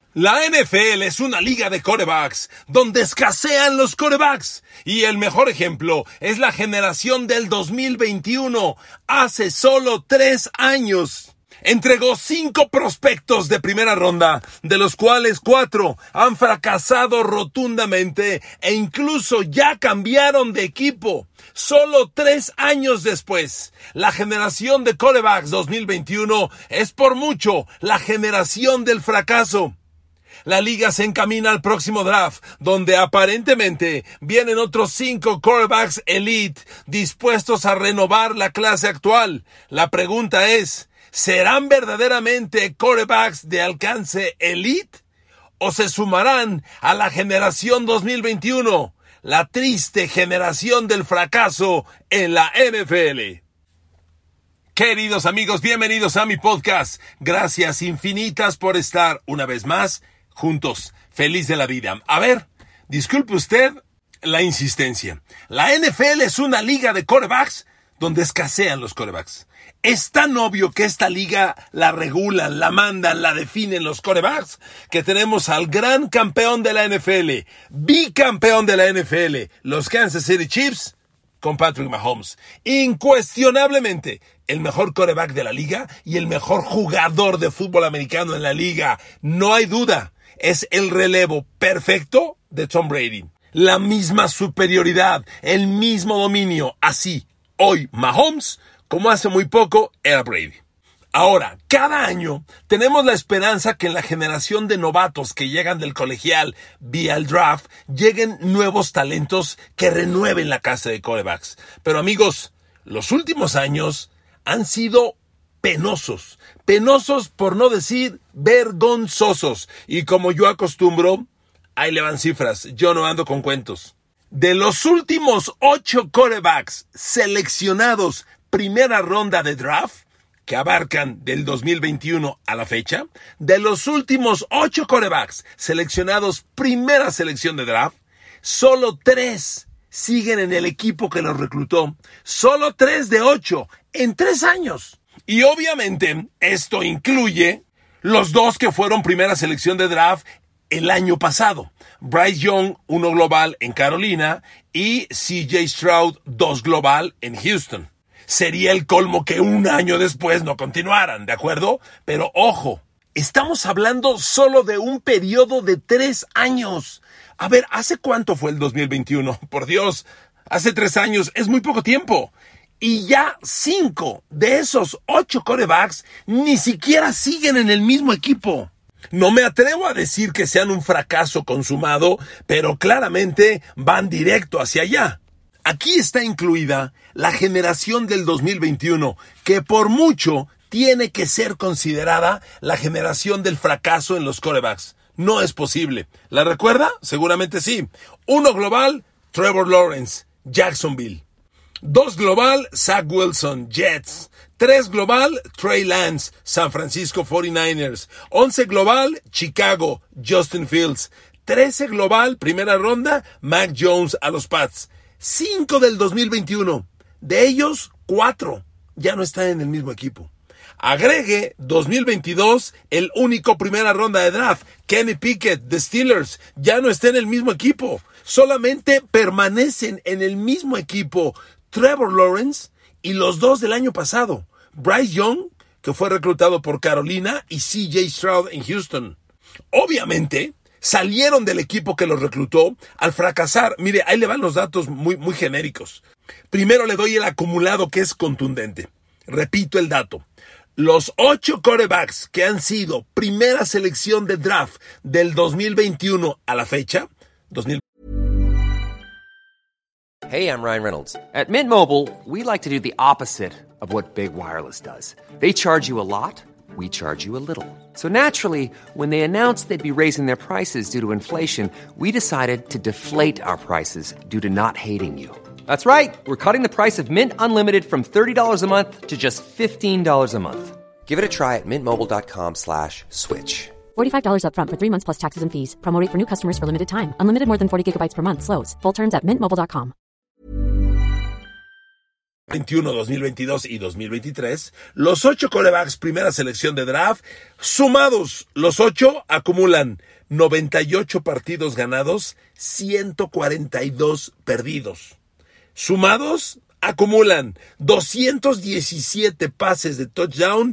La NFL es una liga de quarterbacks, donde escasean los quarterbacks. Y el mejor ejemplo es la generación del 2021, hace solo 3 años. Entregó 5 prospectos de primera ronda, de los cuales 4 han fracasado rotundamente e incluso ya cambiaron de equipo. Solo 3 años después, la generación de quarterbacks 2021 es por mucho la generación del fracaso. La liga se encamina al próximo draft, donde aparentemente vienen otros 5 quarterbacks elite dispuestos a renovar la clase actual. La pregunta es, ¿serán verdaderamente quarterbacks de alcance elite? ¿O se sumarán a la generación 2021, la triste generación del fracaso en la NFL? Queridos amigos, bienvenidos a mi podcast. Gracias infinitas por estar una vez más juntos, feliz de la vida. A ver, disculpe usted la insistencia. La NFL es una liga de quarterbacks donde escasean los quarterbacks. Es tan obvio que esta liga la regulan, la mandan, la definen los quarterbacks, que tenemos al gran campeón de la NFL, bicampeón de la NFL, los Kansas City Chiefs, con Patrick Mahomes. Incuestionablemente, el mejor quarterback de la liga y el mejor jugador de fútbol americano en la liga. No hay duda. Es el relevo perfecto de Tom Brady. La misma superioridad, el mismo dominio. Así, hoy Mahomes, como hace muy poco era Brady. Ahora, cada año tenemos la esperanza que en la generación de novatos que llegan del colegial vía el draft, lleguen nuevos talentos que renueven la casa de quarterbacks. Pero amigos, los últimos años han sido penosos por no decir vergonzosos. Y como yo acostumbro, ahí le van cifras, yo no ando con cuentos. De los últimos 8 quarterbacks seleccionados primera ronda de draft, que abarcan del 2021 a la fecha, de los últimos 8 quarterbacks seleccionados primera selección de draft, solo 3 siguen en el equipo que los reclutó. Solo 3 de 8 en 3 años. Y obviamente esto incluye los 2 que fueron primera selección de draft el año pasado. Bryce Young, 1 global en Carolina, y CJ Stroud, 2 global en Houston. Sería el colmo que un año después no continuaran, ¿de acuerdo? Pero ojo, estamos hablando solo de un periodo de 3 años. A ver, ¿hace cuánto fue el 2021? Por Dios, hace 3 años, es muy poco tiempo. Y ya 5 de esos 8 quarterbacks ni siquiera siguen en el mismo equipo. No me atrevo a decir que sean un fracaso consumado, pero claramente van directo hacia allá. Aquí está incluida la generación del 2021, que por mucho tiene que ser considerada la generación del fracaso en los quarterbacks. No es posible. ¿La recuerda? Seguramente sí. 1 global, Trevor Lawrence, Jacksonville. 2 global, Zach Wilson, Jets. 3 global, Trey Lance, San Francisco 49ers. 11 global, Chicago, Justin Fields. 13 global, primera ronda, Mac Jones a los Pats. 5 del 2021. De ellos, 4 ya no están en el mismo equipo. Agregue 2022, el único primera ronda de draft, Kenny Pickett, de Steelers, ya no está en el mismo equipo. Solamente permanecen en el mismo equipo Trevor Lawrence y los 2 del año pasado, Bryce Young, que fue reclutado por Carolina, y CJ Stroud en Houston. Obviamente, salieron del equipo que los reclutó al fracasar. Mire, ahí le van los datos muy genéricos. Primero le doy el acumulado, que es contundente. Repito el dato. Los 8 quarterbacks que han sido primera selección de draft del 2021 a la fecha, Hey, I'm Ryan Reynolds. At Mint Mobile, we like to do the opposite of what Big Wireless does. They charge you a lot, we charge you a little. So naturally, when they announced they'd be raising their prices due to inflation, we decided to deflate our prices due to not hating you. That's right. We're cutting the price of Mint Unlimited from $30 a month to just $15 a month. Give it a try at mintmobile.com/switch. $45 up front for 3 months plus taxes and fees. Promo rate for new customers for limited time. Unlimited more than 40 gigabytes per month slows. Full terms at mintmobile.com. 21, 2022 y 2023, los 8 quarterbacks primera selección de draft, sumados los 8, acumulan 98 partidos ganados, 142 perdidos. Sumados, acumulan 217 pases de touchdown,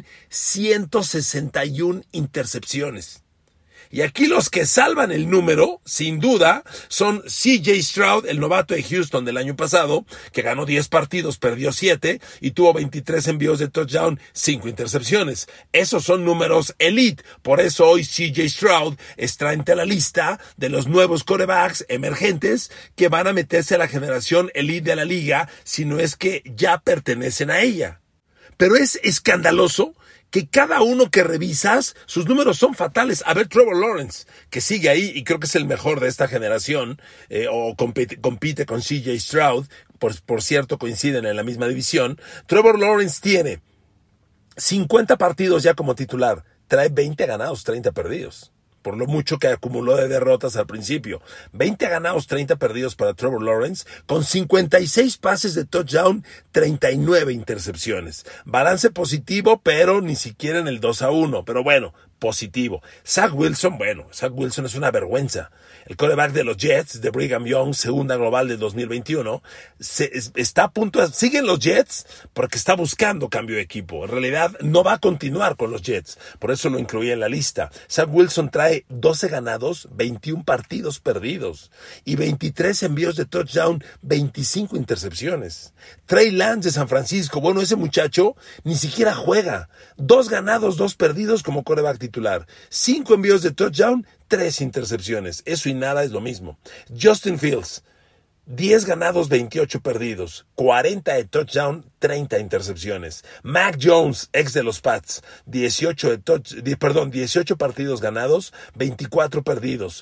161 intercepciones. Y aquí los que salvan el número, sin duda, son C.J. Stroud, el novato de Houston del año pasado, que ganó 10 partidos, perdió 7 y tuvo 23 envíos de touchdown, 5 intercepciones. Esos son números elite. Por eso hoy C.J. Stroud está entre la lista de los nuevos quarterbacks emergentes que van a meterse a la generación elite de la liga, si no es que ya pertenecen a ella. Pero es escandaloso que cada uno que revisas, sus números son fatales. A ver, Trevor Lawrence, que sigue ahí y creo que es el mejor de esta generación, o compite con C.J. Stroud, por cierto coinciden en la misma división. Trevor Lawrence tiene 50 partidos ya como titular, trae 20 ganados, 30 perdidos. Por lo mucho que acumuló de derrotas al principio. 20 ganados, 30 perdidos para Trevor Lawrence, con 56 pases de touchdown, 39 intercepciones. Balance positivo, pero ni siquiera en el 2-1. Pero bueno, positivo. Zach Wilson es una vergüenza. El quarterback de los Jets, de Brigham Young, segunda global del 2021, está a punto siguen los Jets porque está buscando cambio de equipo. En realidad no va a continuar con los Jets, por eso lo incluí en la lista. Zach Wilson trae 12 ganados, 21 partidos perdidos y 23 envíos de touchdown, 25 intercepciones. Trey Lance de San Francisco, bueno, ese muchacho ni siquiera juega. 2 ganados, 2 perdidos como quarterback titular. 5 envíos de touchdown, 3 intercepciones. Eso y nada es lo mismo. Justin Fields, 10 ganados, 28 perdidos, 40 de touchdown, 30 intercepciones. Mac Jones, ex de los Pats, 18 partidos ganados, 24 perdidos,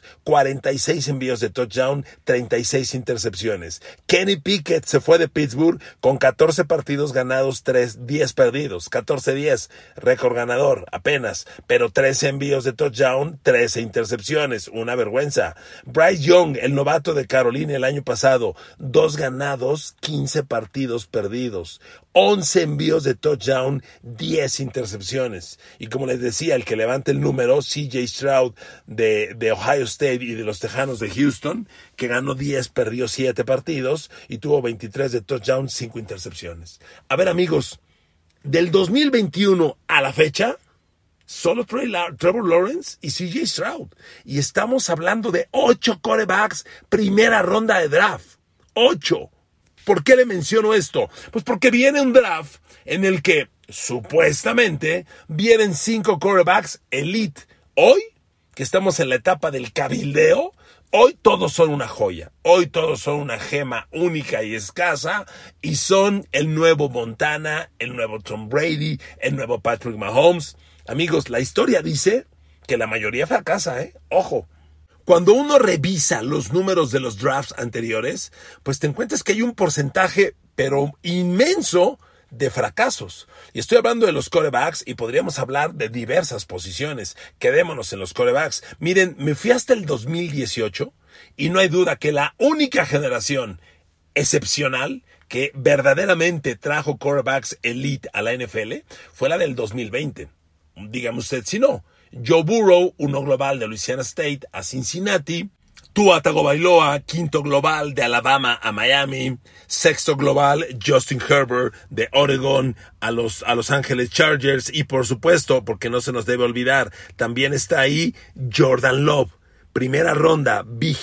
46 envíos de touchdown, 36 intercepciones. Kenny Pickett se fue de Pittsburgh con 14 partidos ganados, 10 perdidos, 14-10, récord ganador apenas, pero 13 envíos de touchdown, 13 intercepciones, una vergüenza. Bryce Young, el novato de Carolina el año pasado, 2 ganados, 15 partidos perdidos, 11 envíos de touchdown, 10 intercepciones. Y como les decía, el que levanta el número, C.J. Stroud de Ohio State y de los Tejanos de Houston, que ganó 10, perdió 7 partidos y tuvo 23 de touchdown, 5 intercepciones. A ver, amigos, del 2021 a la fecha, solo Trevor Lawrence y C.J. Stroud. Y estamos hablando de 8 quarterbacks primera ronda de draft. 8. ¿Por qué le menciono esto? Pues porque viene un draft en el que supuestamente vienen 5 quarterbacks elite. Hoy, que estamos en la etapa del cabildeo, hoy todos son una joya. Hoy todos son una gema única y escasa y son el nuevo Montana, el nuevo Tom Brady, el nuevo Patrick Mahomes. Amigos, la historia dice que la mayoría fracasa, Ojo. Cuando uno revisa los números de los drafts anteriores, pues te encuentras que hay un porcentaje, pero inmenso, de fracasos. Y estoy hablando de los quarterbacks y podríamos hablar de diversas posiciones. Quedémonos en los quarterbacks. Miren, me fui hasta el 2018 y no hay duda que la única generación excepcional que verdaderamente trajo quarterbacks elite a la NFL fue la del 2020. Dígame usted si no. Joe Burrow, 1 global de Louisiana State a Cincinnati. Tua Tagovailoa, 5º global de Alabama a Miami. 6º global Justin Herbert de Oregon a Los Angeles Chargers. Y por supuesto, porque no se nos debe olvidar, también está ahí Jordan Love. Primera ronda,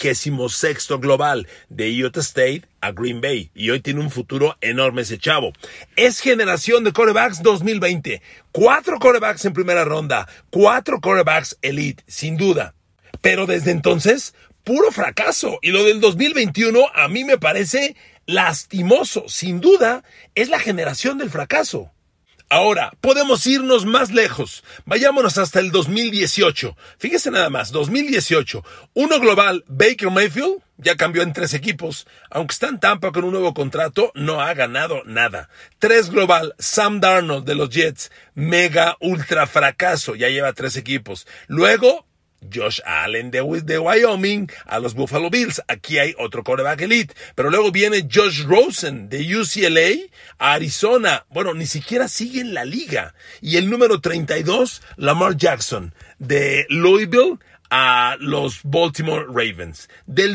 26º global de Utah State a Green Bay. Y hoy tiene un futuro enorme ese chavo. Es generación de quarterbacks 2020. 4 quarterbacks en primera ronda. 4 quarterbacks elite, sin duda. Pero desde entonces, puro fracaso. Y lo del 2021 a mí me parece lastimoso. Sin duda, es la generación del fracaso. Ahora, podemos irnos más lejos. Vayámonos hasta el 2018. Fíjese nada más, 2018. 1 global, Baker Mayfield, ya cambió en 3 equipos. Aunque está en Tampa con un nuevo contrato, no ha ganado nada. 3 global, Sam Darnold de los Jets, mega ultra fracaso, ya lleva 3 equipos. Luego, Josh Allen de Wyoming a los Buffalo Bills. Aquí hay otro quarterback elite. Pero luego viene Josh Rosen de UCLA a Arizona. Bueno, ni siquiera sigue en la liga. Y el número 32, Lamar Jackson de Louisville a los Baltimore Ravens. Del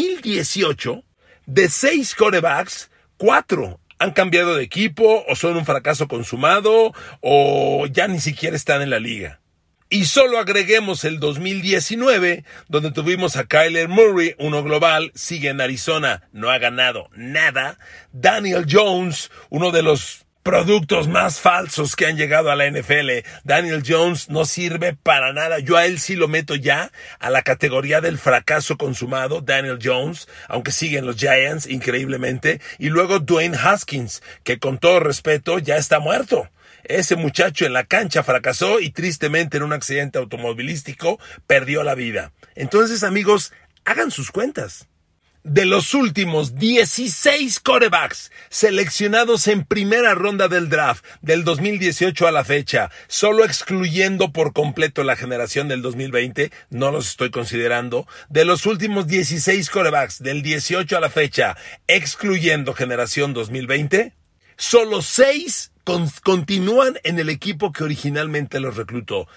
2018, de 6 quarterbacks, 4 han cambiado de equipo o son un fracaso consumado o ya ni siquiera están en la liga. Y solo agreguemos el 2019, donde tuvimos a Kyler Murray, uno global, sigue en Arizona, no ha ganado nada. Daniel Jones, uno de los productos más falsos que han llegado a la NFL. Daniel Jones no sirve para nada. Yo a él sí lo meto ya a la categoría del fracaso consumado. Daniel Jones, aunque sigue en los Giants, increíblemente. Y luego Dwayne Haskins, que con todo respeto ya está muerto. Ese muchacho en la cancha fracasó y tristemente en un accidente automovilístico perdió la vida. Entonces, amigos, hagan sus cuentas. De los últimos 16 quarterbacks seleccionados en primera ronda del draft del 2018 a la fecha, solo excluyendo por completo la generación del 2020, no los estoy considerando, de los últimos 16 quarterbacks del 18 a la fecha, excluyendo generación 2020, solo 6 continúan en el equipo que originalmente los reclutó.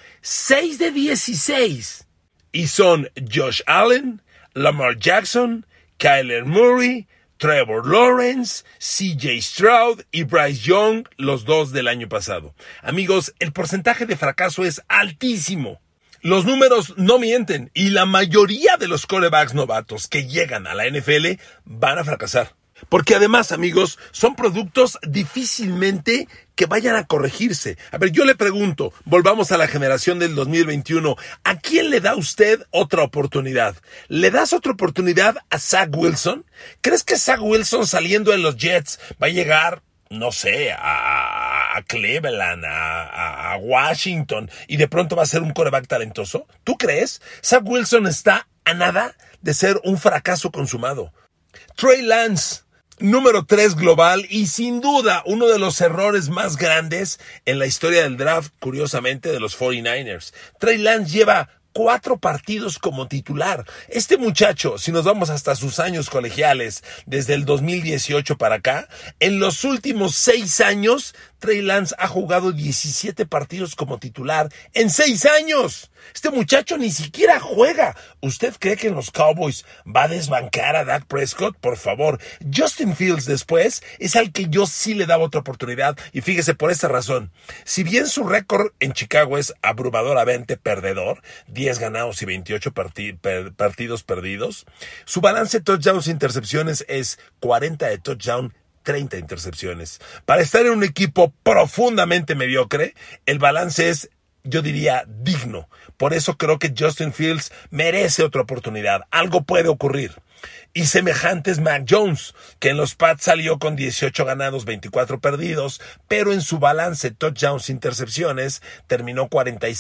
6 de 16. Y son Josh Allen, Lamar Jackson, Kyler Murray, Trevor Lawrence, CJ Stroud y Bryce Young, los 2 del año pasado. Amigos, el porcentaje de fracaso es altísimo. Los números no mienten y la mayoría de los quarterbacks novatos que llegan a la NFL van a fracasar. Porque además, amigos, son productos difícilmente que vayan a corregirse. A ver, yo le pregunto, volvamos a la generación del 2021, ¿a quién le da usted otra oportunidad? ¿Le das otra oportunidad a Zach Wilson? ¿Crees que Zach Wilson saliendo en los Jets va a llegar, no sé, a Cleveland, a Washington y de pronto va a ser un quarterback talentoso? ¿Tú crees? Zach Wilson está a nada de ser un fracaso consumado. Trey Lance, número 3 global y sin duda uno de los errores más grandes en la historia del draft, curiosamente, de los 49ers. Trey Lance lleva 4 partidos como titular. Este muchacho, si nos vamos hasta sus años colegiales, desde el 2018 para acá, en los últimos 6 años, Trey Lance ha jugado 17 partidos como titular en 6 años. Este muchacho ni siquiera juega. ¿Usted cree que en los Cowboys va a desbancar a Dak Prescott? Por favor. Justin Fields después es al que yo sí le daba otra oportunidad. Y fíjese por esta razón. Si bien su récord en Chicago es abrumadoramente perdedor, 10 ganados y 28 partidos perdidos, su balance de touchdowns e intercepciones es 40 de touchdown, 30 intercepciones. Para estar en un equipo profundamente mediocre, el balance es, yo diría, digno. Por eso creo que Justin Fields merece otra oportunidad. Algo puede ocurrir. Y semejante es Mac Jones, que en los Pats salió con 18 ganados, 24 perdidos, pero en su balance touchdowns intercepciones terminó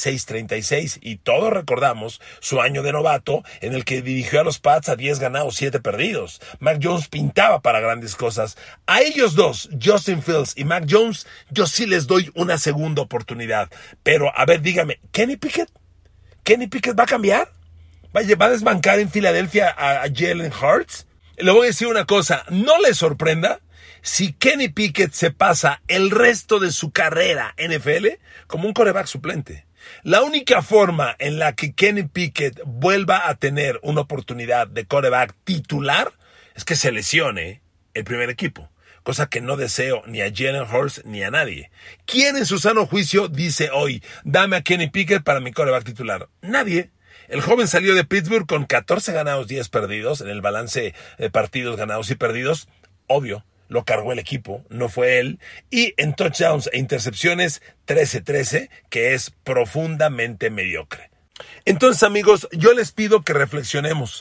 46-36 y todos recordamos su año de novato en el que dirigió a los Pats a 10 ganados, 7 perdidos. Mac Jones pintaba para grandes cosas. A ellos dos, Justin Fields y Mac Jones, yo sí les doy una segunda oportunidad. Pero, a ver, dígame, ¿Kenny Pickett va a cambiar? ¿Va a desbancar en Filadelfia a Jalen Hurts? Le voy a decir una cosa, no le sorprenda si Kenny Pickett se pasa el resto de su carrera NFL como un quarterback suplente. La única forma en la que Kenny Pickett vuelva a tener una oportunidad de quarterback titular es que se lesione el primer equipo. Cosa que no deseo ni a Jalen Hurts ni a nadie. ¿Quién en su sano juicio dice hoy, dame a Kenny Pickett para mi quarterback titular? Nadie. El joven salió de Pittsburgh con 14 ganados, 10 perdidos en el balance de partidos ganados y perdidos. Obvio, lo cargó el equipo, no fue él. Y en touchdowns e intercepciones, 13-13, que es profundamente mediocre. Entonces, amigos, yo les pido que reflexionemos.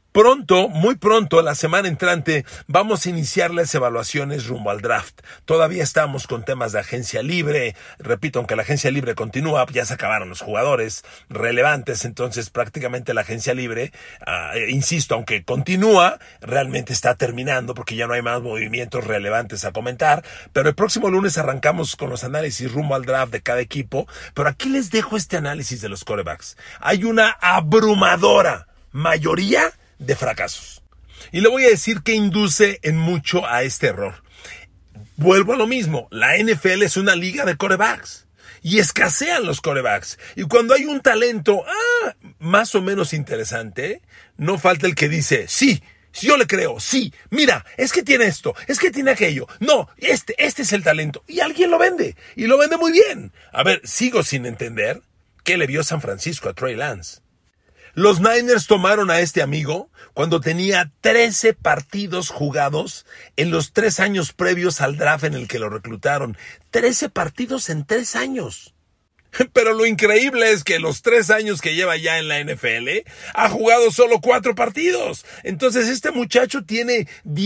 Pronto, muy pronto, la semana entrante, vamos a iniciar las evaluaciones rumbo al draft. Todavía estamos con temas de agencia libre. Repito, aunque la agencia libre continúa, ya se acabaron los jugadores relevantes, entonces prácticamente la agencia libre, insisto, aunque continúa, realmente está terminando porque ya no hay más movimientos relevantes a comentar. Pero el próximo lunes arrancamos con los análisis rumbo al draft de cada equipo. Pero aquí les dejo este análisis de los quarterbacks. Hay una abrumadora mayoría de fracasos. Y le voy a decir que induce en mucho a este error. Vuelvo a lo mismo, la NFL es una liga de quarterbacks y escasean los quarterbacks. Y cuando hay un talento más o menos interesante, no falta el que dice, sí, yo le creo, sí, mira, es que tiene esto, es que tiene aquello, no, este es el talento. Y alguien lo vende, y lo vende muy bien. A ver, sigo sin entender qué le vio San Francisco a Trey Lance. Los Niners tomaron a este amigo cuando tenía 13 partidos jugados en los 3 años previos al draft en el que lo reclutaron. 13 partidos en 3 años. Pero lo increíble es que los 3 años que lleva ya en la NFL ha jugado solo 4 partidos. Entonces este muchacho tiene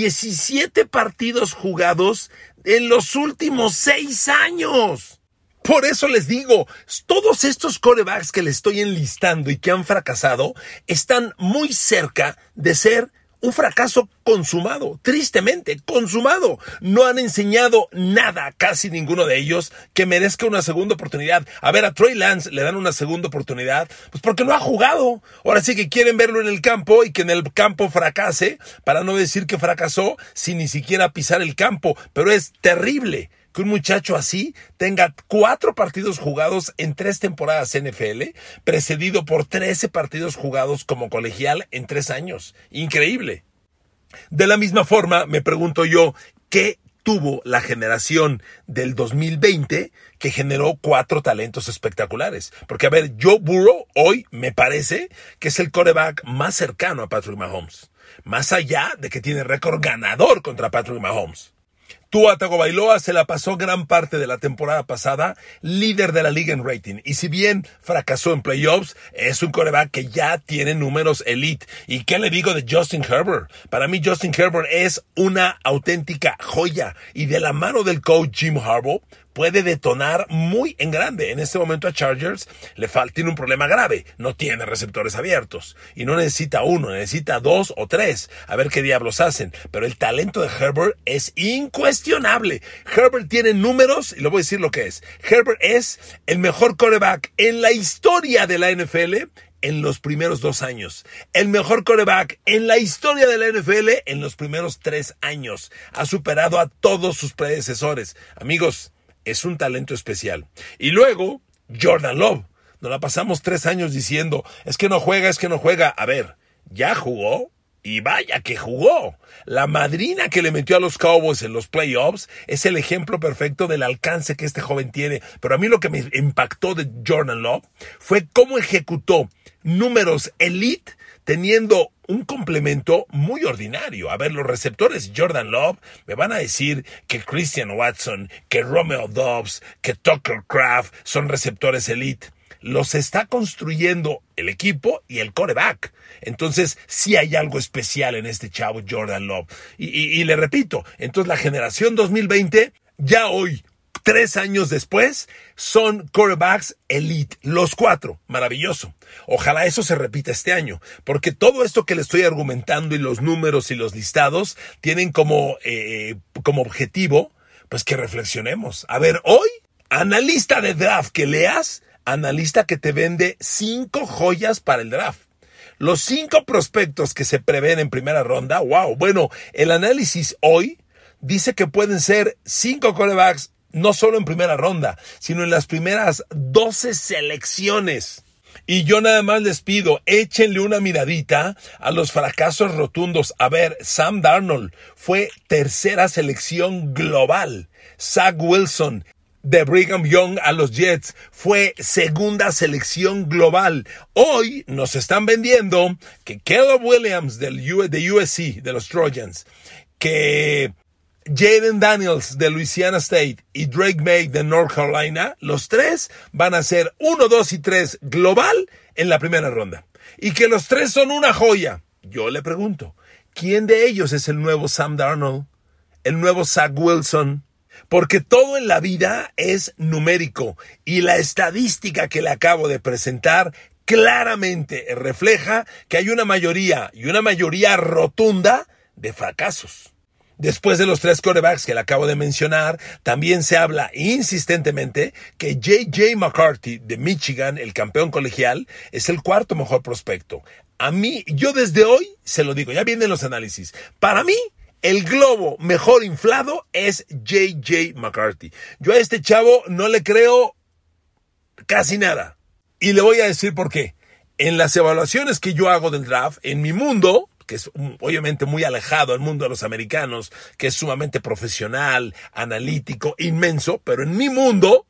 17 partidos jugados en los últimos 6 años. Por eso les digo, todos estos quarterbacks que les estoy enlistando y que han fracasado están muy cerca de ser un fracaso consumado, tristemente consumado. No han enseñado nada, casi ninguno de ellos, que merezca una segunda oportunidad. A ver, a Trey Lance le dan una segunda oportunidad, pues porque no ha jugado. Ahora sí que quieren verlo en el campo y que en el campo fracase, para no decir que fracasó sin ni siquiera pisar el campo. Pero es terrible que un muchacho así tenga 4 partidos jugados en 3 temporadas NFL, precedido por 13 partidos jugados como colegial en 3 años. Increíble. De la misma forma, me pregunto yo, ¿qué tuvo la generación del 2020 que generó 4 talentos espectaculares? Porque, a ver, Joe Burrow hoy me parece que es el quarterback más cercano a Patrick Mahomes, más allá de que tiene récord ganador contra Patrick Mahomes. Tua Tagovailoa se la pasó gran parte de la temporada pasada líder de la liga en rating. Y si bien fracasó en playoffs, es un quarterback que ya tiene números elite. ¿Y qué le digo de Justin Herbert? Para mí Justin Herbert es una auténtica joya. Y de la mano del coach Jim Harbaugh puede detonar muy en grande. En este momento a Chargers tiene un problema grave. No tiene receptores abiertos. Y no necesita 1, necesita 2 o 3. A ver qué diablos hacen. Pero el talento de Herbert es incuestionable. Herbert tiene números, y le voy a decir lo que es. Herbert es el mejor quarterback en la historia de la NFL en los primeros 2 años. El mejor quarterback en la historia de la NFL en los primeros 3 años. Ha superado a todos sus predecesores. Amigos, es un talento especial. Y luego, Jordan Love. Nos la pasamos 3 años diciendo, es que no juega. A ver, ya jugó. Y vaya que jugó. La madrina que le metió a los Cowboys en los playoffs es el ejemplo perfecto del alcance que este joven tiene. Pero a mí lo que me impactó de Jordan Love fue cómo ejecutó números elite teniendo un complemento muy ordinario. A ver, los receptores Jordan Love me van a decir que Christian Watson, que Romeo Doubs, que Tucker Kraft son receptores elite. Los está construyendo el equipo y el quarterback. Entonces, sí hay algo especial en este chavo Jordan Love. Y le repito, entonces la generación 2020, ya hoy, 3 años después, son quarterbacks elite. Los 4. Maravilloso. Ojalá eso se repita este año. Porque todo esto que le estoy argumentando y los números y los listados tienen como objetivo, pues que reflexionemos. A ver, hoy, analista de draft que leas, analista que te vende 5 joyas para el draft. Los 5 prospectos que se prevén en primera ronda, wow. Bueno, el análisis hoy dice que pueden ser 5 quarterbacks no solo en primera ronda, sino en las primeras 12 selecciones. Y yo nada más les pido, échenle una miradita a los fracasos rotundos. A ver, Sam Darnold fue 3ª selección global. Zach Wilson de Brigham Young a los Jets fue 2ª selección global. Hoy nos están vendiendo que Caleb Williams de USC, de los Trojans, que Jaden Daniels de Louisiana State y Drake May de North Carolina, los 3 van a ser 1, 2 y 3 global en la primera ronda. Y que los 3 son una joya. yo le pregunto, ¿quién de ellos es el nuevo Sam Darnold? ¿El nuevo Zach Wilson? Porque todo en la vida es numérico y la estadística que le acabo de presentar claramente refleja que hay una mayoría y una mayoría rotunda de fracasos. Después de los 3 quarterbacks que le acabo de mencionar, también se habla insistentemente que J.J. McCarthy de Michigan, el campeón colegial, es el 4º mejor prospecto. A mí, yo desde hoy se lo digo, ya vienen los análisis. Para mí, el globo mejor inflado es J.J. McCarthy. Yo a este chavo no le creo casi nada. Y le voy a decir por qué. En las evaluaciones que yo hago del draft, en mi mundo, que es obviamente muy alejado del mundo de los americanos, que es sumamente profesional, analítico, inmenso, pero en mi mundo,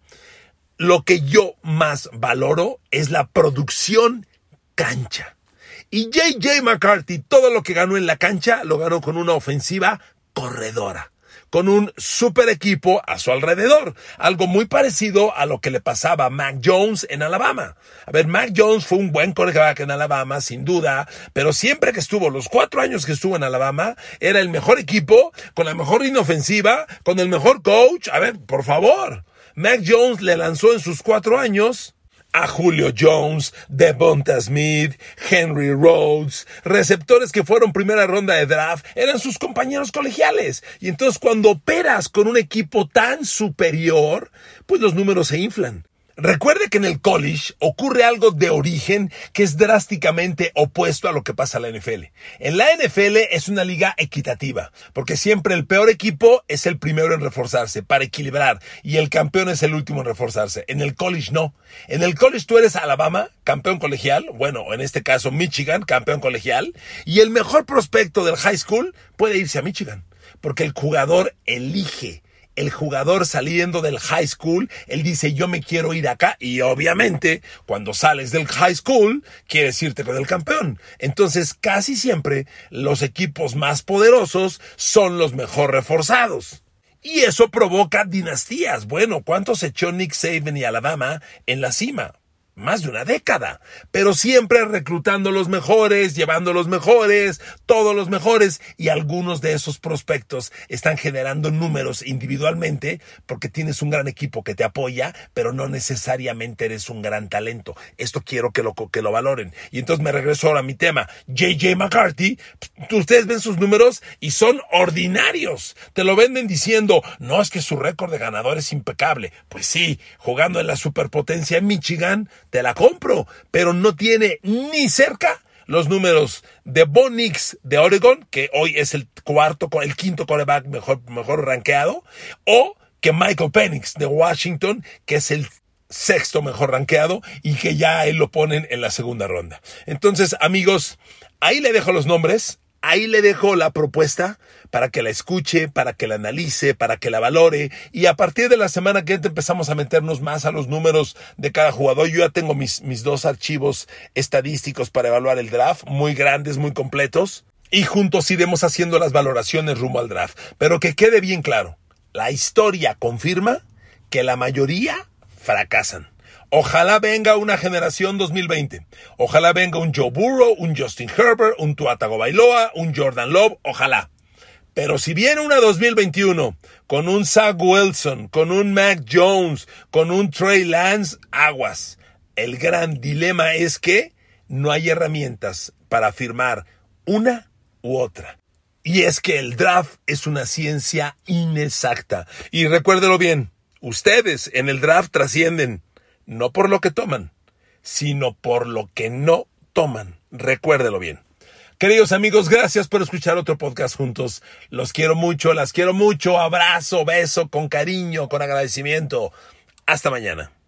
lo que yo más valoro es la producción cancha. Y J.J. McCarthy, todo lo que ganó en la cancha, lo ganó con una ofensiva corredora, con un super equipo a su alrededor. Algo muy parecido a lo que le pasaba a Mac Jones en Alabama. A ver, Mac Jones fue un buen quarterback en Alabama, sin duda, pero siempre que estuvo, los 4 años que estuvo en Alabama, era el mejor equipo, con la mejor línea ofensiva, con el mejor coach. A ver, por favor, Mac Jones le lanzó en sus 4 años a Julio Jones, Devonta Smith, Henry Rhodes, receptores que fueron primera ronda de draft, eran sus compañeros colegiales. Y entonces cuando operas con un equipo tan superior, pues los números se inflan. Recuerde que en el college ocurre algo de origen que es drásticamente opuesto a lo que pasa en la NFL. En la NFL es una liga equitativa, porque siempre el peor equipo es el primero en reforzarse para equilibrar y el campeón es el último en reforzarse. En el college no. En el college tú eres Alabama, campeón colegial, bueno, en este caso Michigan, campeón colegial, y el mejor prospecto del high school puede irse a Michigan, porque el jugador elige. El jugador saliendo del high school, él dice yo me quiero ir acá y obviamente cuando sales del high school quieres irte con el campeón. Entonces casi siempre los equipos más poderosos son los mejor reforzados. Y eso provoca dinastías. Bueno, ¿cuántos echó Nick Saban y Alabama en la cima? Más de una década, pero siempre reclutando los mejores, llevando los mejores, todos los mejores, y algunos de esos prospectos están generando números individualmente porque tienes un gran equipo que te apoya, pero no necesariamente eres un gran talento. Esto quiero que lo valoren. Y entonces me regreso ahora a mi tema. J.J. McCarthy, ustedes ven sus números y son ordinarios. Te lo venden diciendo, no, es que su récord de ganador es impecable. Pues sí, jugando en la superpotencia en Michigan, te la compro, pero no tiene ni cerca los números de Bo Nix de Oregon, que hoy es el 5º quarterback mejor rankeado, o que Michael Penix de Washington, que es el 6º mejor rankeado y que ya él lo ponen en la 2ª ronda. Entonces, amigos, ahí le dejo los nombres. Ahí le dejo la propuesta para que la escuche, para que la analice, para que la valore. Y a partir de la semana que entra empezamos a meternos más a los números de cada jugador. Yo ya tengo mis 2 archivos estadísticos para evaluar el draft, muy grandes, muy completos. Y juntos iremos haciendo las valoraciones rumbo al draft. Pero que quede bien claro, la historia confirma que la mayoría fracasan. Ojalá venga una generación 2020. Ojalá venga un Joe Burrow, un Justin Herbert, un Tua Tagovailoa, un Jordan Love. Ojalá. Pero si viene una 2021 con un Zach Wilson, con un Mac Jones, con un Trey Lance, aguas. El gran dilema es que no hay herramientas para afirmar una u otra. Y es que el draft es una ciencia inexacta. Y recuérdelo bien, ustedes en el draft trascienden. No por lo que toman, sino por lo que no toman. Recuérdelo bien. Queridos amigos, gracias por escuchar otro podcast juntos. Los quiero mucho, las quiero mucho. Abrazo, beso, con cariño, con agradecimiento. Hasta mañana.